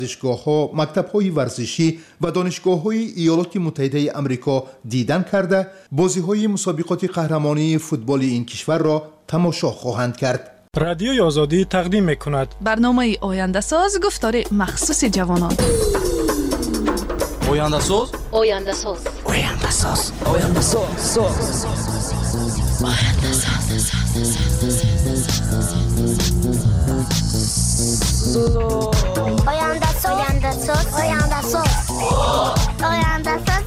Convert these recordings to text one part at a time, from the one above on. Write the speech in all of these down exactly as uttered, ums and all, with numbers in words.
ورزشگاه‌ها، مکتب‌های ورزشی و دانشگاه‌های ایالات متحده آمریکا دیدن کرده بازی‌های مسابقات قهرمانی فوتبال این کشور را تماشا خواهند کرد. رادیوی آزادی تقدیم می‌کند برنامه آینده ساز گفتار مخصوص جوانان. آینده ساز آینده ساز آینده ساز آینده ساز آینده ساز آینده ساز آینده ساز آینده ساز آینده ساز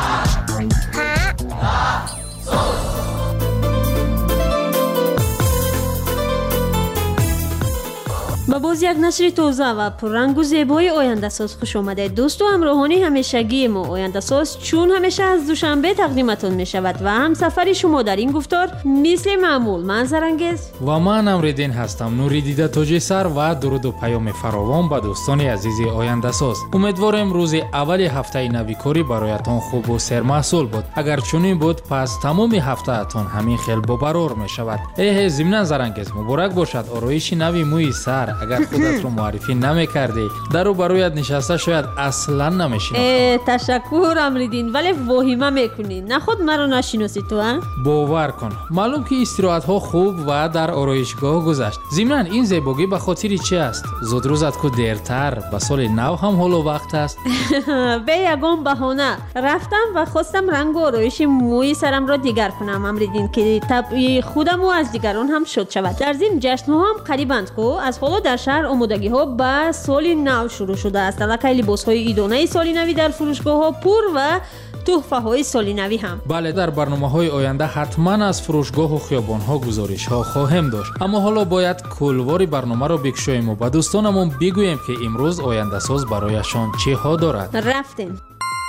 با باز یک نشر تازه و پررنگ و زیبای آینده ساز خوش آمده. دوست و همراهان همیشگی ما، آینده ساز چون همیشه از دوشنبه تقدیمتون می شود و هم سفر شما در این گفتار مثل معمول من زرنگز و من امریدین هستم. نوریدیده تاج سر و درود و پیام فراوان به دوستان عزیز آینده ساز. امیدوارم روز اول هفته نویکاری برایتان خوب و سرمحصول بود. اگر چنین بود پس تمام هفته اتون همین خیل ببرار می شود. اه ضمن زرنگز مبارک باشد آرایش نوی موی سر. اگر خودت رو معرفی نمی‌کردی در و برایت نشسته شاید اصلا نمی‌شناختی. تشکر امریدین، ولی واهمه میکنی نه خود مرا نشناسی تو ها؟ باور کن معلوم که استراحت‌ها خوب و در آرایشگاه گذشت. ضمن این زیبایی به خاطر چی است؟ زود روزت کو دیرتر به سال نو هم حال و وقت است. به یگان بهانه رفتم و خواستم رنگ و آرایش موی سرم را دیگر کنم امریدین که طبع خودم و از دیگران هم شد شود. در ضمن جشن‌ها هم قریبند کو از حالا در شهر آمادگی ها به سال نو شروع شده است. الکی لباس های ایدانه سال نوی در فروشگاه ها پر و تحفه های سال نوی هم. بله در برنامه های آینده حتما از فروشگاه و خیابان ها گزارش ها خواهم داشت، اما حالا باید کلوار برنامه را بکشاییم و به دوستانمون بگوییم که امروز آینده ساز برایشان چه ها دارد. رفتیم.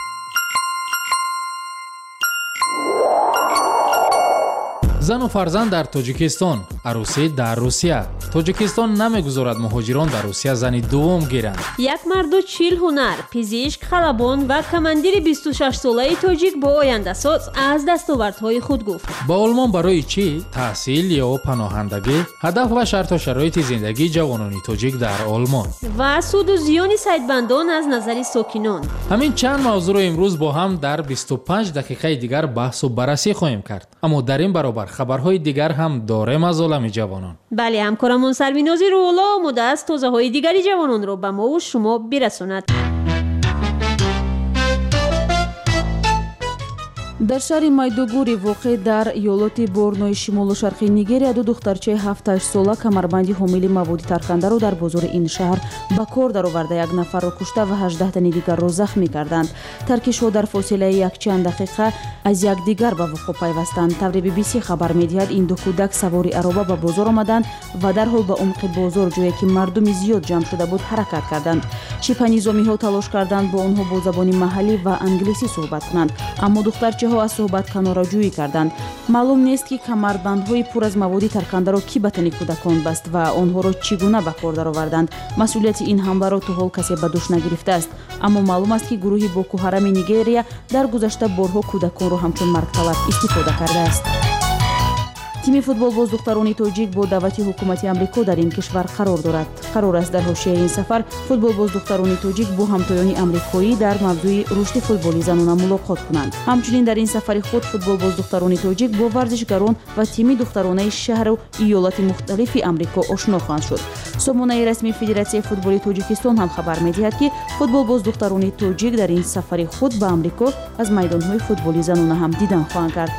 زن و فرزند در تاجیکستان، عروسی در روسیه. تاجیکستان نمیگذارد مهاجران در روسیه زنی دوم گیرند. یک مرد و چهل هنر، پزشک، خلبان و کماندیر بیست و شش ساله تاجیک با آینده ساز از دستاوردهای خود گفت. با آلمان برای چی؟ تحصیل یا پناهندگی؟ هدف و شرط و شرایط زندگی جوانان تاجیک در آلمان و سود و زیان سیدبندان از نظر ساکنان. همین چند موضوع را امروز با هم در بیست و پنج دقیقه دیگر بحث و بررسی خواهیم کرد. اما در این برابر خبرهای دیگر هم داریم از عالم جوانان. بله همکارمون سرویناز رولا آماده است تازه های دیگری جوانان رو به ما و شما برساند. در شهر مایدوگوری واقع در ایالات بورنوی شمال و شرقی نیگریا دو دخترچه هفت هشت ساله کمربندی حامل مواد ترکنده را در بازار این شهر به کار درآورده یک نفر را کشته و هجده تن دیگر را زخمی کردند. ترکش‌ها در فاصله یک چند دقیقه از یکدیگر به وقوع پیوستند. طور بی بی سی خبر می‌دهد این دو کودک سواری عربه به بازار آمدند و در حال به عمق بازار جایی که مردم زیاد جمع شده بود حرکت کردند. شبه نظامی‌ها تلاش کردند با آنها با زبان محلی و انگلیسی صحبت کنند، اما دخترچه ها از صحبت کناره‌جویی کردند. معلوم نیست که کمربندهای پر از مواد ترکنده را کی به تن کودکان بست و آنها را چگونه به کار درآوردند. مسئولیت این حمله را تا حال کسی به دوش نگرفته است، اما معلوم است که گروه بوکو حرام نیگریا در گذشته بارها کودکان را همچون مرگ طلب استفاده کرده است. تیم فوتبال باز دختران تاجیک با دعوت حکومت آمریکا در این کشور قرار دارد. قرار است در حاشیه این سفر فوتبال باز دختران تاجیک با همتایان آمریکایی در موضوع رشد فوتبال زنانه ملاقات کنند. همچنین در این سفر خود فوتبال باز دختران تاجیک با ورزشکاران و تیم دخترانه شهر و ایالات مختلف آمریکا آشنا خواهند شد. سامانه رسمی فدراسیون فوتبال تاجیکستان هم خبر می‌دهد که فوتبال باز دختران تاجیک در این سفر خود به آمریکا از میدان‌های فوتبال زنانه هم دیدن خواهند کرد.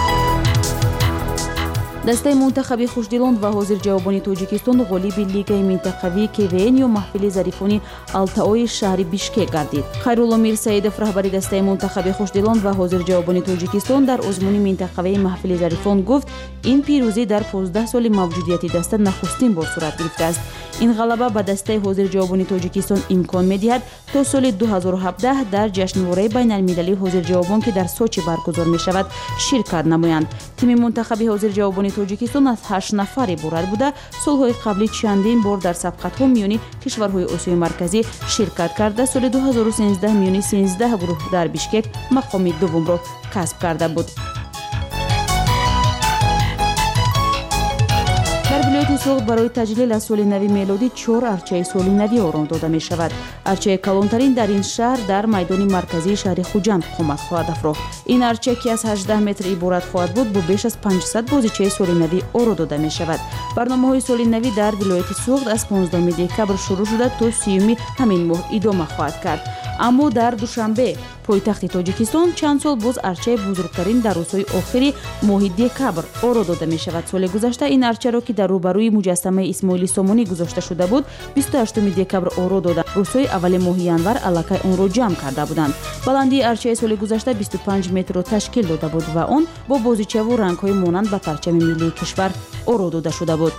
دسته منتخبی خوشدلان و حاضر جوابانی تاجیکستان غالب لیگ منطقوی کوین یا محفل ظریفان التای شهر بیشکک گردید. خیرالله میرسیدوف رهبر دسته منتخبی خوشدلان و حاضر جوابانی تاجیکستان در آزمون منطقوی محفل ظریفان گفت این پیروزی در پانزده سال موجودیت دسته نخستین بار صورت گرفته است. این غلبه به دسته حاضر جوابانی تاجیکستان امکان می‌دهد تا سال دو هزار و هفده در جشنواره بین‌المللی حاضر جوابان که در سوچی برگزار می‌شود شرکت نمایند. تیم منتخبی حاضر جوابانی تاجیکستان از هشت نفر عبارت بوده سالهای قبلی چندین بار در سبقت‌ها میانی کشورهای آسیای مرکزی شرکت کرده. سال دو هزار و سیزده میانی سیزده گروه در بیشکک مقام دوم را کسب کرده بود. در вилояти суғд барои таҷлил аз соли нави мелодӣ чор арчаи соли навӣ орон дода мешавад. Арчаи калонтарин дар ин шаҳр дар майдони марказии шаҳри Хуҷанд қомат хоҳад афрохт. Ин арча ки аз ҳаждаҳ метр иборат хоҳад буд, бо беш аз панҷсад бозичаи соли навӣ оро дода мешавад. барномаҳои соли навӣ дар вилояти суғд аз понздаҳуми декабр шурӯъ шуда то сиюми ҳамин моҳ идома хоҳад кард. аммо дар душанбе пойтахти тоҷикистон чанд сол боз арчаи бузургтарин дар рӯзҳои охири моҳи декабр оро дода мешавад. соли гузашта ин арчаро ки дар рӯбарӯи муҷассамаи Исмоили Сомонӣ гузошта шуда буд, бисту ҳаштуми декабр оро дода рӯзҳои аввали моҳи январ аллакай онро ҷамъ карда буданд. баландии арчаи соли гузашта бисту панҷ метрро ташкил дода буд ва он бо бозичаву рангҳои монанд ба парчами миллии кишвар оро дода шуда буд.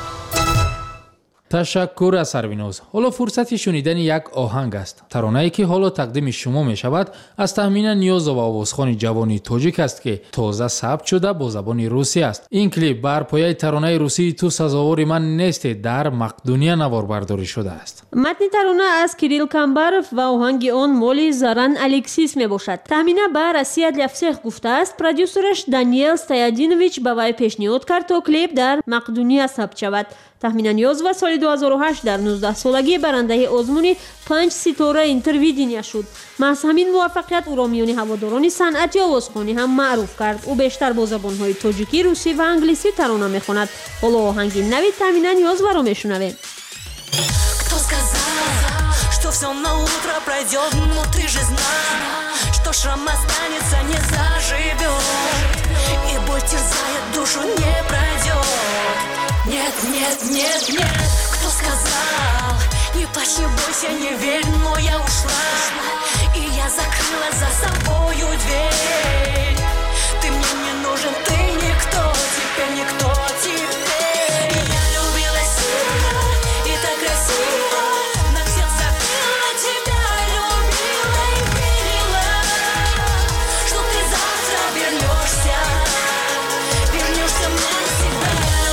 ташаккур аз сарвиноз. ҳоло фурсати шунидани як оҳанг аст. таронае ки ҳоло тақдими шумо мешавад аз тахмина Ниёзова овозхони ҷавони тоҷик аст ки тоза сабт шуда бо забони русӣ аст. ин клип бар пояи таронаи русии ту сазовори ман несте дар Мақдуния наворбардорӣ шудааст. матни тарона аз Кирилл Камбаров ва оҳанги он моли Заран Алексис мебошад. тахмина ба Россия для всех гуфтааст. продюсераш Даниэл Стоядинович ба вай пешниҳод кард то клип дар Мақдуния сабт шавад. тахмина Ниёзова соли ду ҳазору ҳашт дар нуздаҳ солагӣ барандаи озмуни панҷ ситора интервидения шуд. маҳз ҳамин муваффақият ӯро миёни ҳаводорони санъати овозхонӣ ҳам маъруф кард. ӯ бештар бо забонҳои тоҷикӣ, русӣ ва англисӣ тарона мехонад. ҳоло оҳанги нави тахмина Ниёзоваро мешунавем. Кто сказал, что все на утро пройдет, но ты же знал, что шрам останется, не заживет, и боль терзает душу, не пройдет. Нет, нет, нет, нет, кто сказал, не плачь, не бойся, не верь, но я ушла, и я закрыла за собою дверь. Ты мне не нужен, ты никто, теперь никто, теперь. Я любила сильно и так красиво, на всех забыла, тебя любила и верила, что ты завтра вернешься, вернешься навсегда.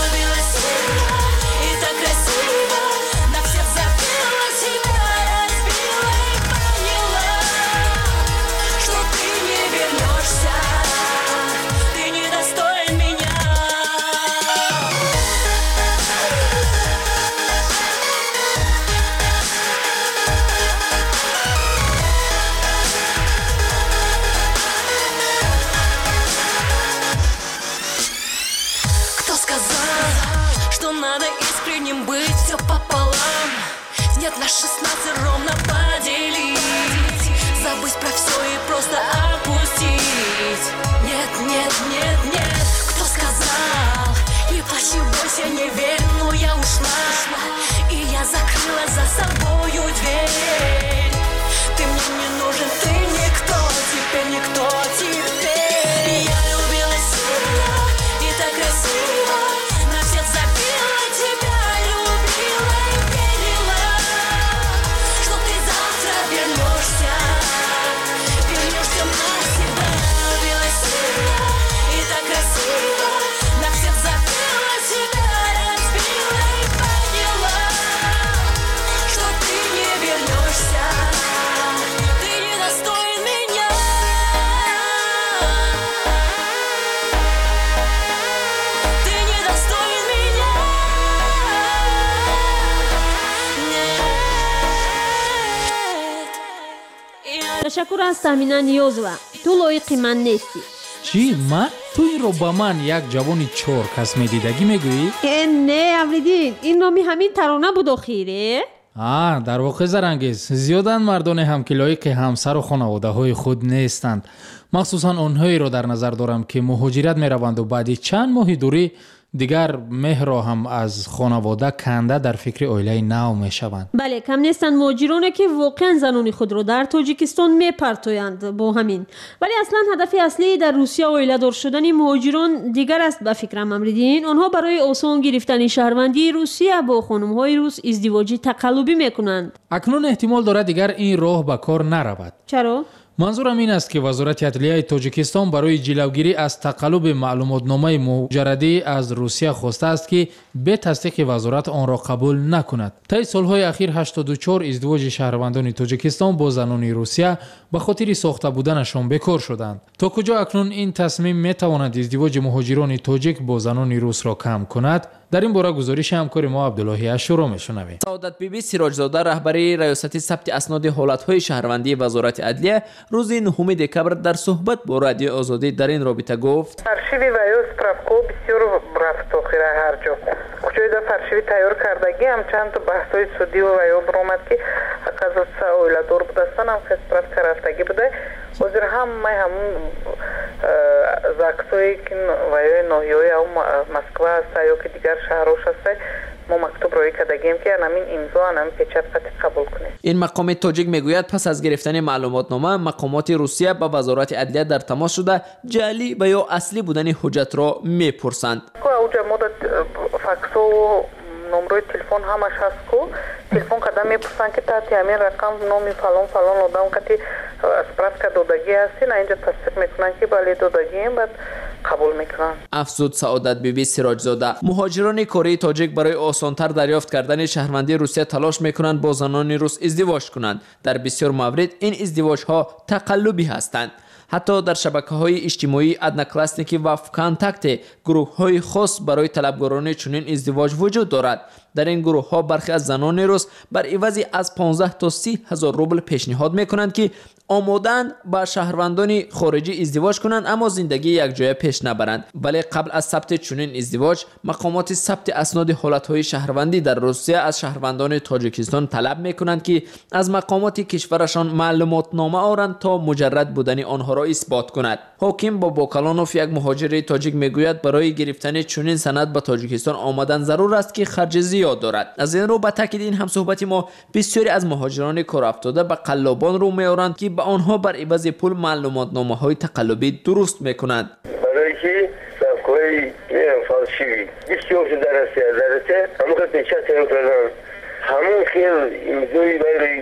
На шестнадцать ровно поделить, забыть про все и просто опустить. Нет, нет, нет, нет, кто сказал, не плачь, не бойся, не верь, но я ушла, и я закрыла за собою дверь. Ты мне не нужен, ты никто, теперь никто, теперь. Я любила сильно и так красиво, на всех забила, тебя любила и верила, что ты завтра вернешься, вернешься навсегда. Любила сильно и так красиво, на всех забила, тебя разбила и поняла, что ты не вернешься, ты не достоин меня. Ты не достоин меня. Нет. ташаккур аз тахмина Ниёзова. ту лоиқи ман нести. чӣ ман ту инро ба ман як ҷавони чор кас медидагӣ мегӯӣ? э не Амридин, ин номи ҳамин тарона буд охире? а дар воқеъ зарангез зиёданд мардоне ҳам ки лоиқи ҳамсару хонаводаҳои худ нестанд. махсусан онҳоеро дар назар дорам ки муҳоҷират мераванду баъди чанд моҳи дурӣ дигар меҳро ҳам аз хонавода канда дар фикри оилаи нав мешаванд. бале, кам нестанд муҳоҷироне ки воқеан занони худро дар тоҷикистон мепартоянд бо ҳамин. вале аслан ҳадафи аслии дар русия оиладор шудани муҳоҷирон дигар аст ба фикрам Амридин. онҳо барои осон гирифтани шаҳрвандии Русия бо хонумҳои рус издивоҷи тақаллубӣ мекунанд. акнун эҳтимол дорад дигар ин роҳ ба кор наравад. чаро? манзурам ин аст ки вазорати адлияи тоҷикистон барои ҷилавгирӣ аз тақаллуби маълумотномаи муҷаррадӣ аз русия хостааст ки бе тасдиқи вазорат онро қабул накунад. таи солҳои ахир ҳаштоду чор издивоҷи шаҳрвандони тоҷикистон бо занони русия ба хотири сохта буданашон бекор шуданд. то куҷо акнун ин тасмим метавонад издивоҷи муҳоҷирони тоҷик бо занони русро кам кунад? در این باره گزارش همکار ما عبداللهی اشورو میشنویم. سعادت بیبی سیراجزاده رهبری ریاست ثبت اسناد حالت‌های شهروندی وزارت عدلیه روز نهم دکبر در صحبت با رادیو آزادی در این رابطه گفت: аршиви ва ё справко бисёр рафт охира ҳар ҷо ҷойда фаршиви тайёр кардагӣ ҳам чанд то баҳсҳои судӣ ва ё биромад ки қазоса оиладор будастан ҳам справка рафтагӣ буда ҳозир ҳамаи ҳамун заксҳое ки ва ё ноҳияҳои ҳам москва аста ё ки дигар шаҳрош аста ما مکتوب روی کردگیم که همین امضا همین پچت قبول کنیم. این مقام تاجیک میگوید پس از گرفتن معلومات نامه مقامات روسیه با وزارت عدلیه در تماس شده جعلی و یا اصلی بودن حجت را میپرسند. اوجا مدت فاکس و نمره تلفن همش هست کو تلفن قدم میپرسن که تحت همین رقم نامی فلان فلان آدم که اسپراسکا دادگی هستین اینجا تصدیق میکنن که بله دادگیم بعد قبول میکنن. افزود سعادت بیبی سیراجزاده مهاجران کره تاجیک برای آسانتر دریافت کردن شهروندی روسیه تلاش میکنند با زنان روس ازدواج کنند. در بسیار موارد این ازدواج ها تقلبی هستند. حتی در شبکه‌های اجتماعی ادناکلاسنیکی و کانتاکت گروه‌های خاص برای طلبگاران چنین ازدواج وجود دارد. در این گروه‌ها برخی از زنان روس بر عوض از پانزده تا سی هزار روبل پیشنهاد می‌کنند که آمادن با شهروندان خارجی ازدواج کنند اما زندگی یک جای پیش نبرند. ولی قبل از ثبت چنین ازدواج مقامات ثبت اسناد حالت‌های شهروندی در روسیه از شهروندان تاجیکستان طلب می‌کنند که از مقامات کشورشان معلومات نامه آورند تا مجرد بودن آنها را اثبات کند. حاکم با باکلانوف یک مهاجر تاجیک میگوید برای گرفتن چنین سند به تاجیکستان آمدن ضرور است که خرج زیاد دارد. از این رو به تاکید این هم صحبت ما بسیاری از مهاجران کار افتاده به قلابان رو میآورند که به آنها بر عوض پول معلومات نامه های تقلبی درست میکنند. برای که صفحه‌های فالشیوی بسیار در روسیه درسته همون که پیچه تیار کردن همون خیلی امضای برای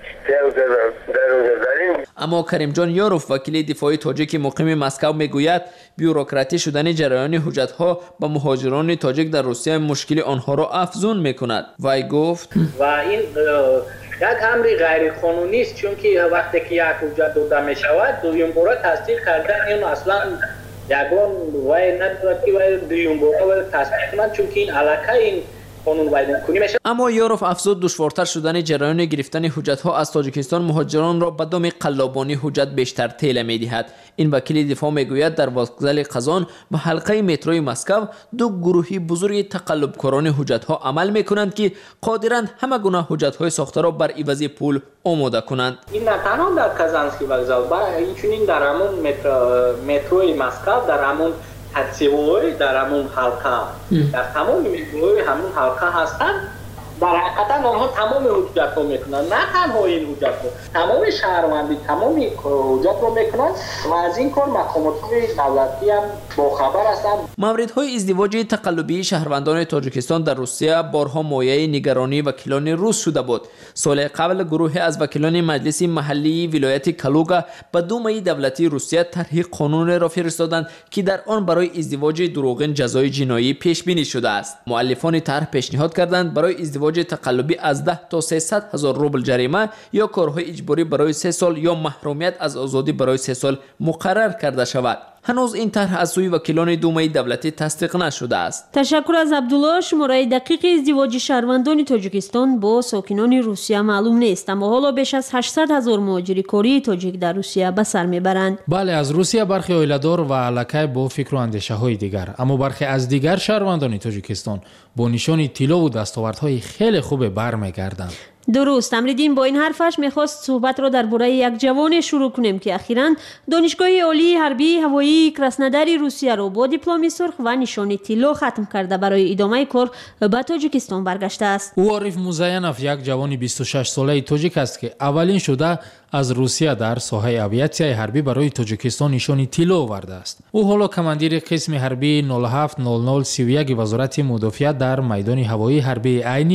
اما کریم جان یاروف وکیل دفاعی تاجیک مقیم مسکو میگوید بیوروکراتی شدن جریان حجت ها به مهاجران تاجیک در روسیه مشکل آنها را افزون میکند. وی گفت و این یک امری غیر قانونی است چون که وقتی که یک حجت داده می شود دویم بار تصدیق کردن این اصلا یگان وی ندارد که وی دویم بار تصدیق کنند چون که این علاقه این اما یاروف افزود دشوارتر شدن جریان گرفتن حجت ها از تاجیکستان مهاجران را به دام قلابانی حجت بیشتر تیله میدهد. این وکیل دفاع میگوید در وکزل قزان و حلقه متروی مسکو دو گروهی بزرگ تقلبکاران حجت ها عمل میکنند که قادرند همه گونه حجت های ساخته را بر عوض پول آماده کنند. این نه تنها در کازانسکی وکزل برای این در همون متروی مسکو در همون حدسیوی در همون حلقه در تمام میگوی همون حلقه هستند در حقیقت آنها تمام حجت رو میکنن نه تنها این حجت رو تمام شهروندی تمام حجت رو میکنن و از این کار مقامات دولتی هم باخبر هستند. موردهای ازدواج تقلبی شهروندان تاجیکستان در روسیه بارها مایه نگرانی وکیلان روس شده بود. سال قبل گروه از وکیلان مجلس محلی ولایت کالوگا به دومه دولتی روسیه طرح قانون را فرستادند که در آن برای ازدواج دروغین جزای جنایی پیش بینی شده است. مؤلفان طرح پیشنهاد کردند برای ازدواج تقلبی از ده تا سیصد هزار روبل جریمه یا کارهای اجباری برای سه سال یا محرومیت از آزادی برای سه سال مقرر کرده شود. هنوز این طرح از سوی وکیلان دومه دولتی تصدیق نشده است. تشکر از عبدالله. شماره دقیق ازدواج شهروندان تاجیکستان با ساکنان روسیه معلوم نیست اما حالا بیش از هشتصد هزار مهاجر کره تاجیک در روسیه به سر میبرند. بله از روسیه برخی اویلادار و علاقه با فکر و اندیشه های دیگر اما برخی از دیگر شهروندان تاجیکستان با نشان طلا و دستاوردهای خیلی خوب برمیگردند. درست. امریدین با این حرفش میخواست صحبت را درباره یک جوان شروع کنیم که اخیراً دانشگاه عالی حربی هوایی کراسنوداری روسیه را با دیپلم سرخ و نشان طلا ختم کرده برای ادامه کار به تاجیکستان برگشته است. او عارف موزینوف یک جوان بیست و شش ساله تاجیک است که اولین شده از روسیه در ساحه آویاسیای حربی برای تاجیکستان نشان طلا آورده است. او حالا کماندیر قسم حربی نود و هفت صفر صفر سی و یک وزارت مدافعت در میدان هوایی حربی عینی است.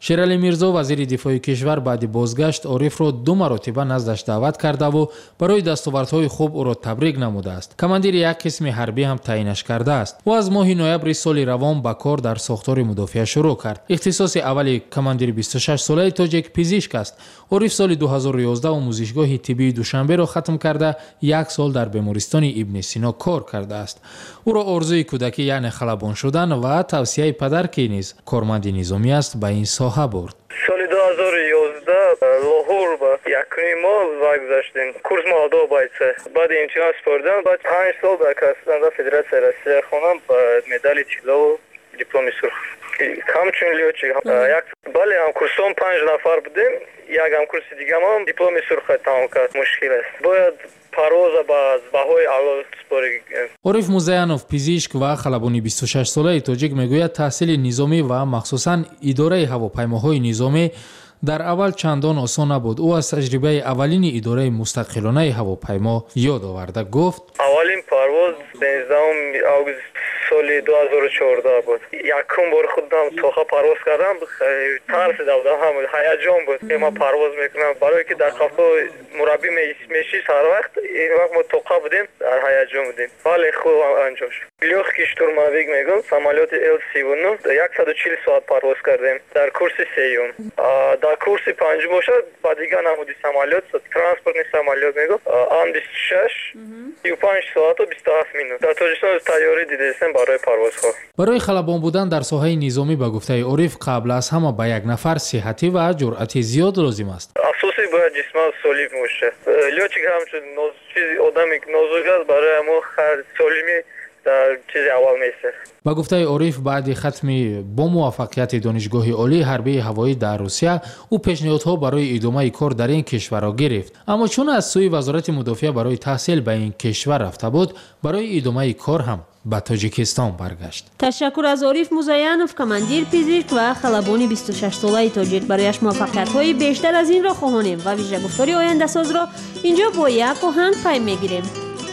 шерали мирзо вазири дифои кишвар баъди бозгашт орифро ду маротиба наздаш даъват кардаву барои дастовардҳои хуб ӯро табрик намудааст. командири як қисми ҳарбӣ ҳам таъинаш кардааст. ӯ аз моҳи ноябри соли равон ба кор дар сохтори мудофиа шурӯъ кард. ихтисоси аввали командири бисту шаш солаи тоҷик пизишк аст. ориф соли ду ҳазору ёздаҳ омӯзишгоҳи тиббии душанберо хатм карда як сол дар бемористони ибни сино кор кардааст. ӯро орзуи кӯдакӣ яъне халабон шудан ва тавсияи падар ки низ корманди низомӣ аст ба ин соҳа бурд. соли ду ҳазору ёздаҳ лоҳур ба якуни моҳ вай гузаштем. курс молодо бойце. баъди имтиҳон спордам, баъд панҷ сол дар касанда Федератсия Россия хонам ба медали тиллову дипломи сурх. ҳамчун лёчик. Як бале ҳам курсом панҷ нафар будем. Як ҳам курси дигам ҳам дипломи сурха тамом кард. Мушкил аст. Бояд парвоза ба баҳои аъло спорӣ. ориф музаянов пизишк ва халабони бисту шаш солаи тоҷик мегӯяд таҳсили низомӣ ва махсусан идораи ҳавопаймоҳои низомӣ дар аввал чандон осон набуд. ӯ аз таҷрибаи аввалини идораи мустақилонаи ҳавопаймо ёд оварда гуфт: аввалин парвоз сенздаҳум август соли ду ҳазору чордаҳ буд. Якум бори худам тоқа парвоз кардам. тарсида будам, ҳам ҳаяҷон буд. Ма парвоз мекунам, барое ки дар қафо мураббӣ мешист ҳар вақт. ин вақт мо тоқа будем, дар ҳаяҷон будем. вале хуб анҷом шуд. лёгкий штурмовик мегӯм, самолёти эл сиву нӯҳ яксаду чил соат парвоз кардем дар курси сеюм. дар курси панҷум бошад, ба дигар намуди самолёт, транспортни самолёт мегӯм, ан бисту шаш сию панҷ соату бисту ҳафт минут. дар тоҷикистон тайёрӣ дидастем барои парвозҳо. барои халабон будан дар соҳаи низомӣ ба гуфтаи ориф қабл аз ҳама ба як нафар сиҳатӣ ва ҷуръати зиёд лозим аст. асоси бояд ҷисман солим бошад. лёчик ҳамчун чизи одами нозук аст, барои ҳамо солимӣ дар чизи аввал меистад. ба гуфтаи ориф баъди хатми бо муваффақияти донишгоҳи олии ҳарбии ҳавоӣ дар русия ӯ пешниҳодҳо барои идомаи кор дар ин кишварро гирифт. аммо чун аз сӯи вазорати мудофиа барои таҳсил ба ин кишвар рафта буд, барои идомаи кор ҳам ба тоҷикистон баргашт. ташаккур аз ориф музаянов, командир пизишк ва халабони бисту шаш солаи тоҷик. барояш муваффақиятҳои бештар аз инро хоҳонем ва вижагуфтори ояндасозро инҷо бо як оҳанг пай мегирем.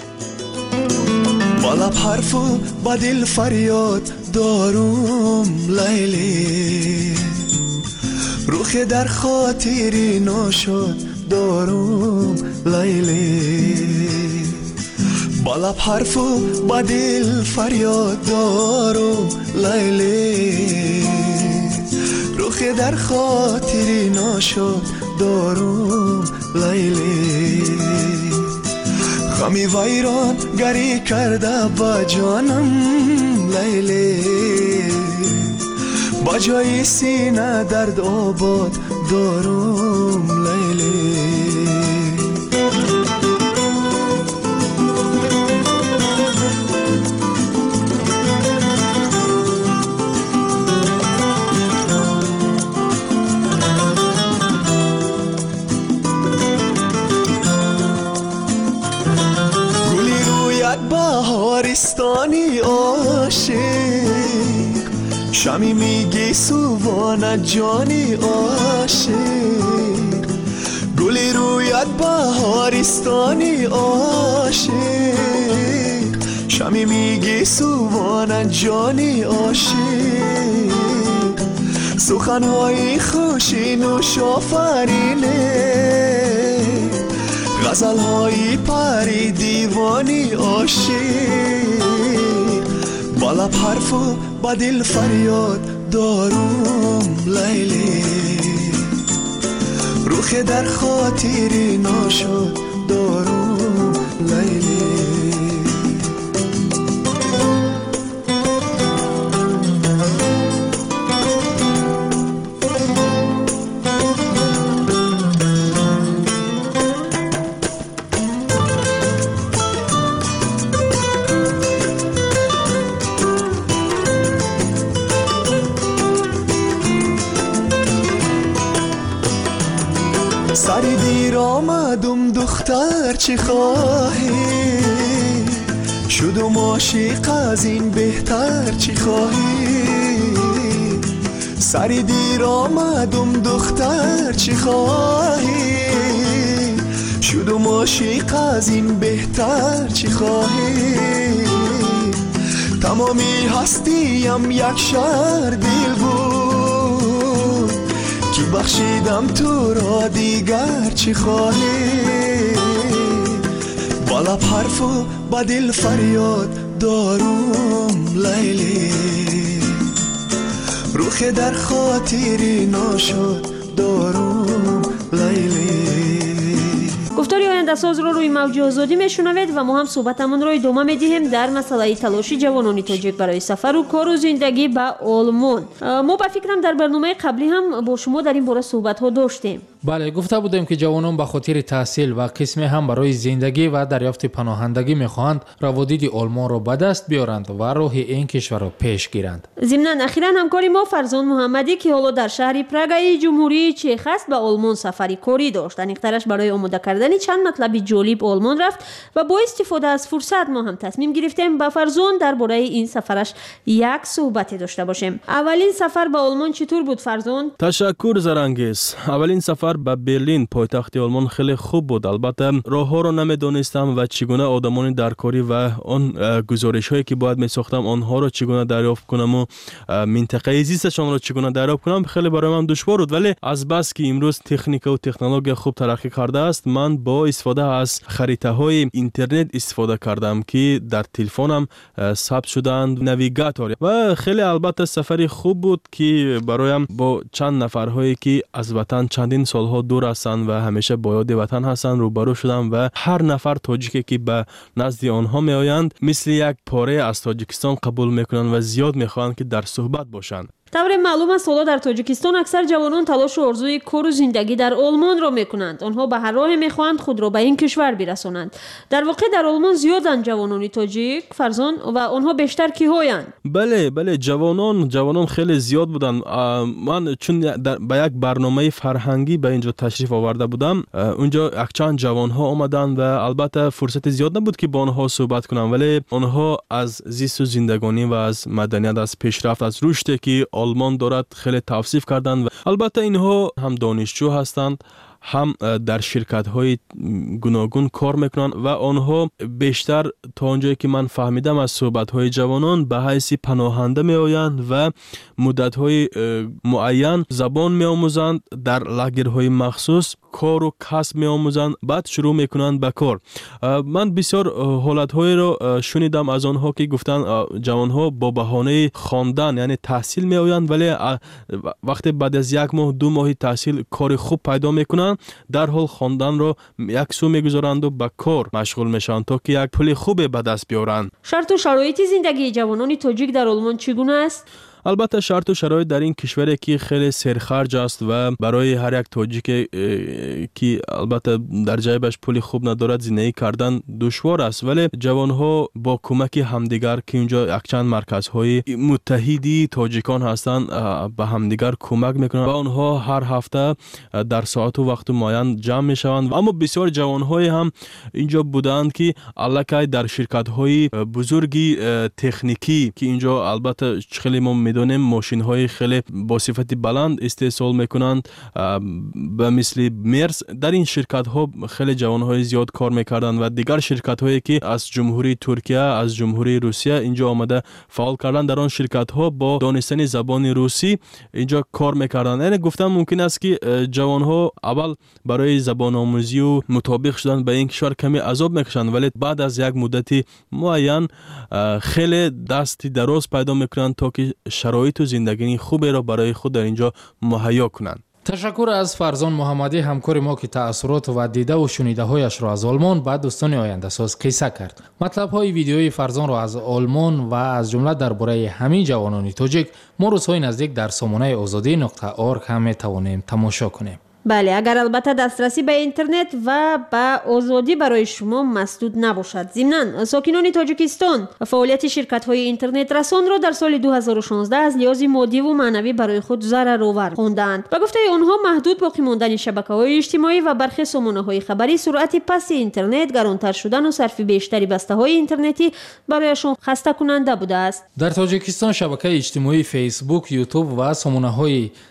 با لب حرف و با دل فریاد دارم لیلی، روخ در خاطری ناشد دارم لیلی. با لب حرف و با دل فریاد دارم لیلی، روخ در خاطری ناشد دارم لیلی. غمی ویران گری کرده با جانم لیلی، با جای سینه درد آباد دارم لیلی. بهارستانی عاشق، شمی میگی سووان جانی عاشق. گلی رویت بهارستانی عاشق، شمی میگی سووان جانی عاشق. سخنهای خوشی نوش آفرینه، غزل‌های پری دیوانی عاشق. با لب حرف و با دل فریاد دارم لیلی، روخ در خاطری ناشد دارم لیلی. سری دیر آمدم دختر چی خواهی، شدم عاشق از این بهتر چی خواهی. سری دیر آمدم دختر چی خواهی، شدم عاشق از این بهتر چی خواهی. تمامی هستیم یک شهر دل بود، که بخشیدم تو را دیگر چی خواهی با لب حرف و با دل فریاد دارم لیلی روخ در خاطری ناشد دارم لیلی. گفتاری آینده ساز رو روی موج آزادی میشنوید و ما هم صحبتمون رو ادامه میدیم در مسئله تلاش جوانان تاجیک برای سفر و کار و زندگی به آلمان. ما به فکرم در برنامه قبلی هم با شما در این باره صحبت ها داشتیم. بله، گفته بودیم که جوانان به خاطر تحصیل و قسمی هم برای زندگی و دریافت پناهندگی میخواهند روادید آلمان را به دست بیارند و راه این کشور را پیش گیرند. ضمناً اخیراً همکاری ما فرزان محمدی که حالا در شهر پراگ جمهوری چک است به آلمان سفری کاری داشت. انیقترش برای آماده کردن چند مطلب جالب آلمان رفت و با استفاده از فرصت ما هم تصمیم گرفتیم با فرزان درباره این سفرش یک صحبت داشته باشیم. اولین سفر به آلمان چطور بود فرزان؟ تشکر زرنگیز. اولین سفر به برلین پایتخت آلمان خیلی خوب بود. البته راهها را نمیدونستم و چگونه آدمانی در کاری و آن گزارش هایی که باید میساختم آنها را چگونه دریافت کنم و منطقه زیستشان را چگونه دریافت کنم خیلی برای من دشوار بود. ولی از بس که امروز تکنیک و تکنولوژی خوب ترقی کرده است من با استفاده از خریطه های اینترنت استفاده کردم که در تلفنم ثبت شدند نویگاتور و خیلی البته سفری خوب بود که برایم با چند نفرهایی که از وطن چندین سالها دور هستند و همیشه با یاد وطن هستند روبرو شدم و هر نفر تاجیکی که به نزد آنها می آیند مثل یک پاره از تاجیکستان قبول میکنند و زیاد میخواهند که در صحبت باشند. طور معلوم است حالا در تاجیکستان اکثر جوانان تلاش و آرزوی کار و زندگی در آلمان را میکنند. آنها به هر راه میخواهند خود را به این کشور برسانند. در واقع در آلمان زیادند جوانان تاجیک فرزان و آنها بیشتر کیهایند؟ بله بله جوانان جوانان خیلی زیاد بودند. من چون به یک برنامه فرهنگی به اینجا تشریف آورده بودم اونجا چند جوان ها آمدند و البته فرصت زیاد نبود که با آنها صحبت کنم ولی آنها از زیست و زندگانی و از مدنیت از پیشرفت از رشدی که آلمان دارد خیلی توصیف کردند و البته اینها هم دانشجو هستند هم در شرکت های گوناگون کار میکنند و آنها بیشتر تا اونجایی که من فهمیدم از صحبت های جوانان به حیث پناهنده می آیند و مدت های معین زبان می آموزند در لاگرهای مخصوص کار و کسب می آموزند بعد شروع میکنند به کار. من بسیار حالت های را شنیدم از آنها که گفتند جوان ها با بهانه خواندن یعنی تحصیل می آیند ولی وقتی بعد از یک ماه دو ماه تحصیل کار خوب پیدا میکنند در حال خواندن را یک سو میگذارند و به کار مشغول میشن تا که یک پول خوب به دست بیارند. شرط و شرایط زندگی جوانان تاجیک در آلمان چگونه است؟ البته شرط و شرایط در این کشوری که خیلی سرخرج است و برای هر یک تاجیک که البته در جیبش پول خوب ندارد زندگی کردن دشوار است ولی جوانها با کمک همدیگر که اونجا یک چند مرکزهای متحدی تاجیکان هستند به همدیگر کمک میکنند و آنها هر هفته در ساعت و وقت معین جمع میشوند. اما بسیار جوانهای هم اینجا بودند که الکی در شرکت‌های بزرگی تکنیکی که اینجا البته خیلی ما میدونیم ماشین های خیلی با صفت بلند استحصال میکنند به مثل مرس در این شرکت ها خیلی جوان های زیاد کار میکردند و دیگر شرکت هایی که از جمهوری ترکیه از جمهوری روسیه اینجا آمده فعال کردن در آن شرکت ها با دانستن زبان روسی اینجا کار میکردند. یعنی گفتم ممکن است که جوان ها اول برای زبان آموزی و مطابق شدن به این کشور کمی عذاب میکشند ولی بعد از یک مدتی معین خیلی دستی دراز پیدا میکنند تا که شرایط و زندگی خوبی را برای خود در اینجا مهیا کنند. تشکر از فرزان محمدی همکار ما که تأثیرات و دیده و شنیده هایش را از آلمان بعد دوستان آینده ساز قصه کرد. مطلب های ویدیوی فرزان را از آلمان و از جمله درباره همین جوانان تاجیک ما روزهای نزدیک در سامانه آزادی نقطه آرگ هم می توانیم تماشا کنیم. بله اگر البته دسترسی به اینترنت و به آزادی برای شما مسدود نباشد. ضمناً ساکنان تاجیکستان فعالیت شرکت‌های اینترنت رسان را در سال دو هزار و شانزده از لحاظ مادی و معنوی برای خود ضررآور خواندند. به گفته آنها محدود باقی ماندن شبکه‌های اجتماعی و برخی سامانه‌های خبری سرعت پست اینترنت گرانتر شدن و صرف بیشتری بسته‌های اینترنتی برایشان خسته کننده بوده است. در تاجیکستان شبکه اجتماعی فیسبوک، یوتیوب و سامانه‌های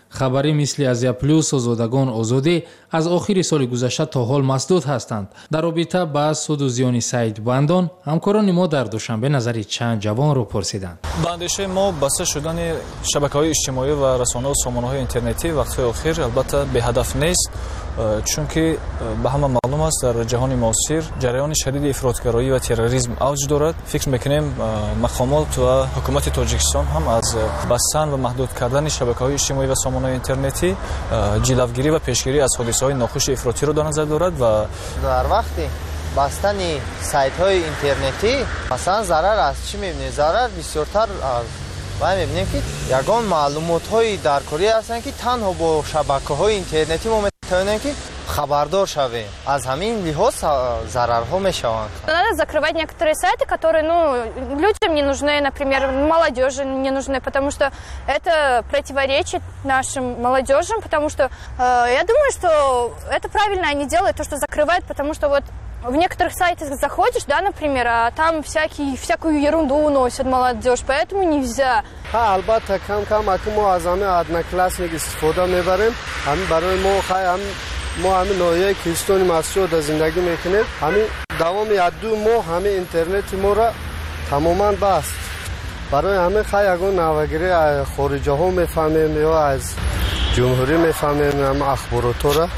خبری مثل ازیا پلوس و زودگان آزادی از آخر سال گذشته تا حال مسدود هستند. در رابطه با سود و زیان سید بندان همکاران ما در دوشنبه نظری چند جوان رو پرسیدند. با اندیشه ما بسته شدن شبکه‌های اجتماعی و رسانه‌ها و سامانه‌های اینترنتی وقتی اخیر البته به هدف نیست، چون که به همه معلوم است در جهان معاصر جریان شدید افراطگرایی و تروریسم اوج دارد. فکر می‌کنیم مقامات و حکومت تاجیکستان هم از بستن و محدود کردن شبکه‌های اجتماعی و سامانه‌های اینترنتی جلوگیری و پیشگیری از حادثه‌های ناخوش افراطی را در نظر دارد و در وقتی بستن سایت‌های اینترنتی مثلا ضرر است. چی می‌بینید؟ ضرر بسیارتر از و می‌بینیم که یگان معلومات‌های درکاری هستند که تنها با شبکه‌های اینترنتی ما می‌تونیم که خبردار шавем. Аз ҳамин лиҳоз зарарҳо мешаванд. Надо закрывать некоторые сайты, которые, ну, людям не нужны, например, молодежи не нужны, потому что это противоречит нашим молодежам, потому что э, я думаю, что это правильно они делают, то, что закрывают, потому что вот в некоторых сайтах заходишь, да, например, а там всякие, всякую ерунду уносят молодежь, поэтому нельзя. ها البته کم کم اکنون ما از همه ادناکلاسیک استفاده میبریم. همین برای ما خیلی هم ما همین نوعی کریستانی مسیح در زندگی میکنیم. همین دوام یک دو ماه همین اینترنت ما را تماما بست. برای همه خیلی اگه نوگیری خارجه ها میفهمیم یا از جمهوری میفهمیم هم اخبارات را.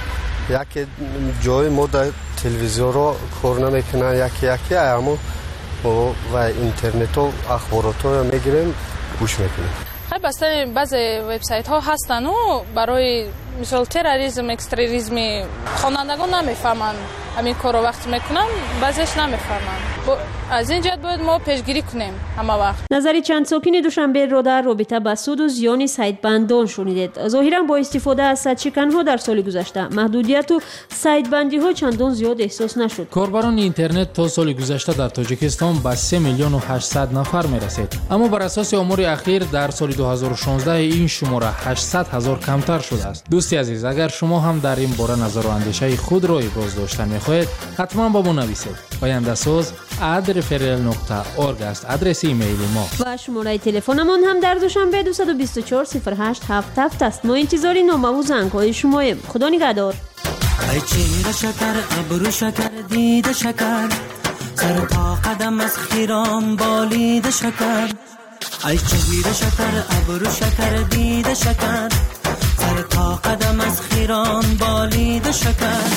یکی جای ما در تلویزیون را کار نمیکنن، یکی یکی اما و اینترنت و اخبارات را میگیریم گوش میکنیم. خیلی بسته بعض وبسایت ها هستن و برای مثال تروریسم، اکستریسم خوانندگان نمیفهمن. همین کارو وقتی میکنن بعضیش نمیفهمن. از این جهت باید ما پیشگیری کنیم همه وقت. نظری چند ساکین دوشنبه رو در رابطه با سود و زیان سایت بندان شنیدید. ظاهرا با استفاده از سایت شکن ها در سال گذشته محدودیت و سایت بندی ها چندان زیاد احساس نشد. کاربران اینترنت تا سال گذشته در تاجیکستان به سه میلیون و هشتصد نفر میرسید، اما بر اساس آمار اخیر در سال دو هزار و شانزده این شماره هشتصد هزار کمتر شده است. دوستی عزیز، اگر شما هم در این باره نظر و اندیشه خود را ابراز داشتن میخواهید حتما با ما نویسید. آینده ساز اد رفرال نقطه اورگ است ادرس ایمیل ما و شماره تلفنمان هم در دوشنبه دو دو چهار صفر هشت هفت هفت است. ما انتظاری نامه و زنگ‌های شماییم. خدا نگهدار. ای چهره شکر ابرو شکر دید شکر سر تا قدم از خیران بالید شکر ای چهره شکر ابرو شکر دید شکر سر تا قدم از خیران بالید شکر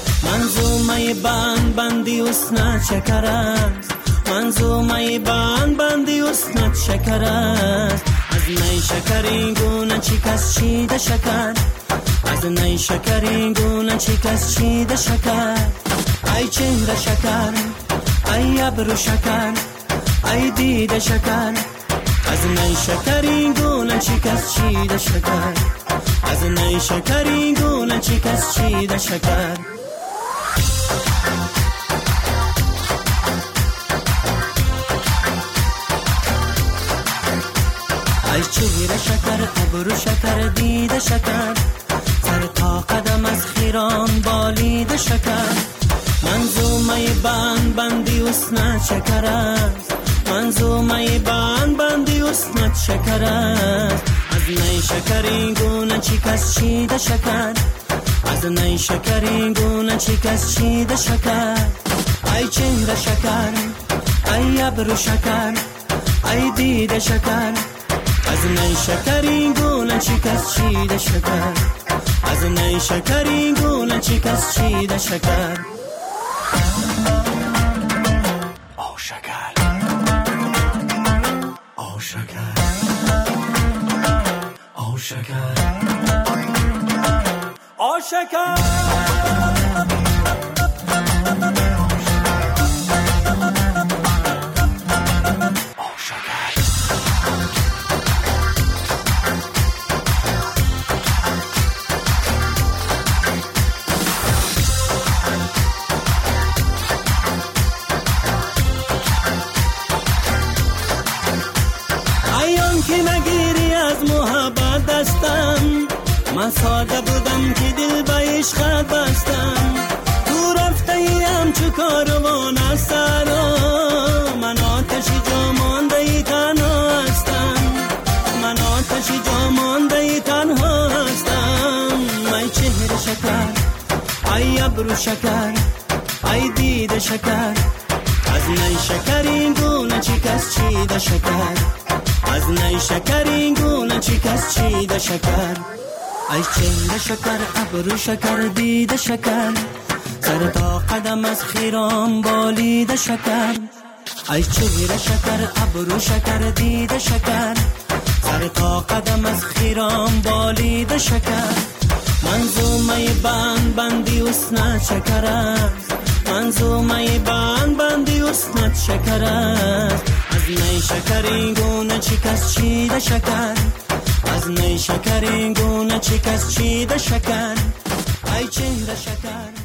منظومه بند بندی اسنت شکر است منظومه بند بندی اسنت شکر است از نی شکری گونه چی کس چیده شکر از نی شکری گونه چی کس چیده شکر ای چهره شکر ای ابرو شکر ای دیده شکر از نی شکری گونه چی کس چیده شکر از نی شکری گونه چی کس چیده شکر ای چهره شکر ابرو شکر دیده شکر سر تا قدم از خیران بالید شکر منظومه بند بندی اسنت شکر است منظومه بند بندی اسنت شکر است از نی شکری گونه چی کس چیده شکر از نی شکری گونه چی کس چیده شکر ای چهره شکر ای ابرو شکر ای دیده شکر از نی شکری گونه چی کس چیده شکر از نی شکری گونه چی کس چیده شکر او شکر او شکر او شکر او شکر من ساده بودم که دل به عشقت بستم تو رفته ایم چو کاروان از سرا من آتشی جا مانده ای تنها هستم من آتشی جا مانده ای تنها ای ابرو شکر ای دیده شکر از نی شکر این گونه چی کس چیده شکر از نی شکر این گونه چی کس چیده شکر ای چهره شکر ابرو شکر دیده شکر سر تا قدم از خیرام بالیده شکر ای چهره شکر ابرو شکر دیده شکر سر تا قدم از خیرام بالیده شکر منظومه بند بندی اسنت شکر است منظومه بند بندی اسنت شکر است از نی شکر این گونه چی کس چیده شکر از نی شکر این گونه چی کس چیده شکر ای چهره شکر